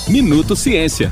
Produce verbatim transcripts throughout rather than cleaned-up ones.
Minuto Ciência.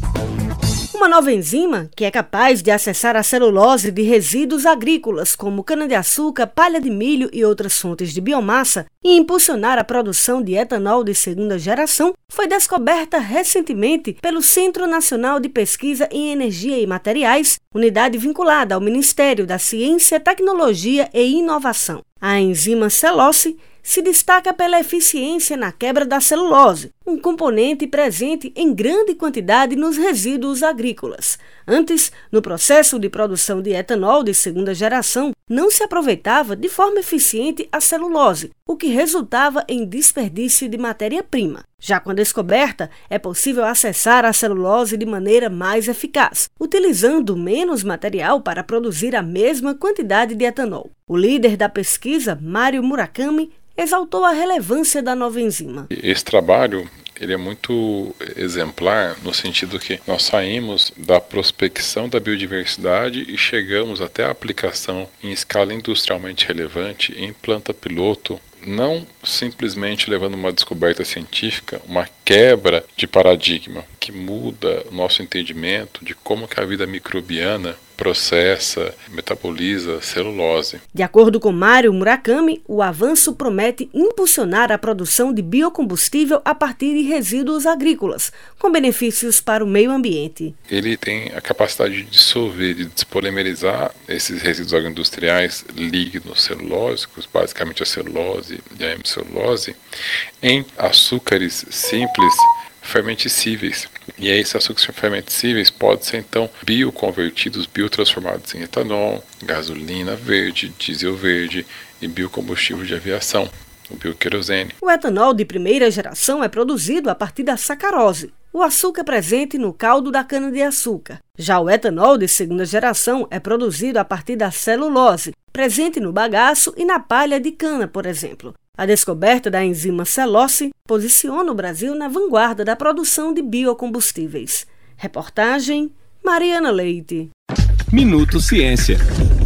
Uma nova enzima, que é capaz de acessar a celulose de resíduos agrícolas, como cana-de-açúcar, palha de milho e outras fontes de biomassa, e impulsionar a produção de etanol de segunda geração, foi descoberta recentemente pelo Centro Nacional de Pesquisa em Energia e Materiais, unidade vinculada ao Ministério da Ciência, Tecnologia e Inovação. A enzima celose se destaca pela eficiência na quebra da celulose, um componente presente em grande quantidade nos resíduos agrícolas. Antes, no processo de produção de etanol de segunda geração, não se aproveitava de forma eficiente a celulose, o que resultava em desperdício de matéria-prima. Já com a descoberta, é possível acessar a celulose de maneira mais eficaz, utilizando menos material para produzir a mesma quantidade de etanol. O líder da pesquisa, Mário Murakami, exaltou a relevância da nova enzima. Esse trabalho ele é muito exemplar no sentido que nós saímos da prospecção da biodiversidade e chegamos até a aplicação em escala industrialmente relevante em planta piloto, não simplesmente levando uma descoberta científica, uma quebra de paradigma que muda o nosso entendimento de como que a vida microbiana processa, metaboliza celulose. De acordo com Mário Murakami, o avanço promete impulsionar a produção de biocombustível a partir de resíduos agrícolas, com benefícios para o meio ambiente. Ele tem a capacidade de dissolver, de despolimerizar esses resíduos agroindustriais líquidos celulósicos, basicamente a celulose e a hemicelulose, em açúcares simples fermenticíveis. E esses açúcares fermenticíveis podem ser então bioconvertidos, biotransformados em etanol, gasolina verde, diesel verde e biocombustível de aviação, o bioquerosene. O etanol de primeira geração é produzido a partir da sacarose, o açúcar presente no caldo da cana-de-açúcar. Já o etanol de segunda geração é produzido a partir da celulose, presente no bagaço e na palha de cana, por exemplo. A descoberta da enzima celose posiciona o Brasil na vanguarda da produção de biocombustíveis. Reportagem Mariana Leite. Minuto Ciência.